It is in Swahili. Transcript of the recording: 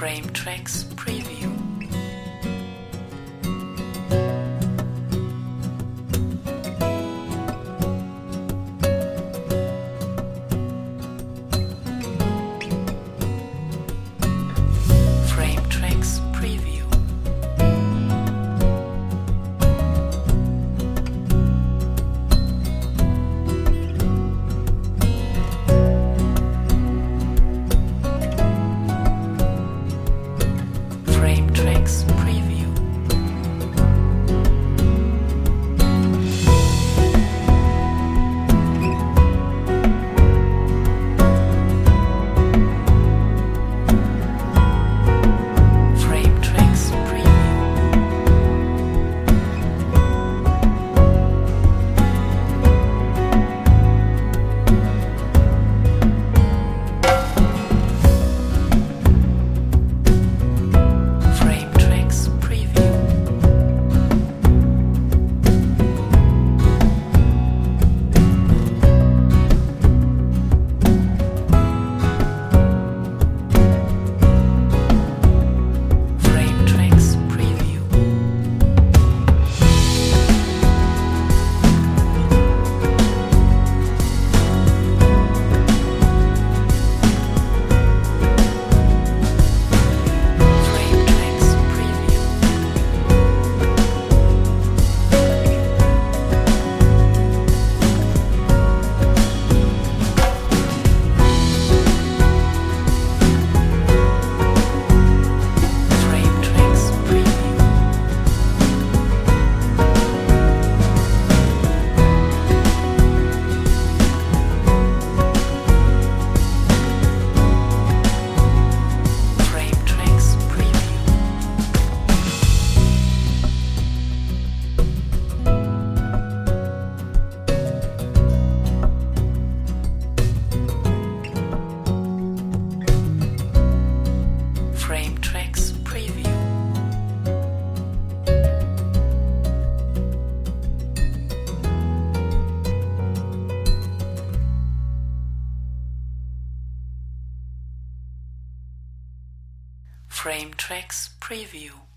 Frame Tracks Preview. Frame Tracks Preview. Frame Tracks Preview. Frame Tracks Preview. Frame Tracks Preview. Frame Tracks Preview. Frame Tracks Preview. Frame Tracks Preview. Frame Tracks Preview. Frame Tracks Preview. Frame Tracks Preview.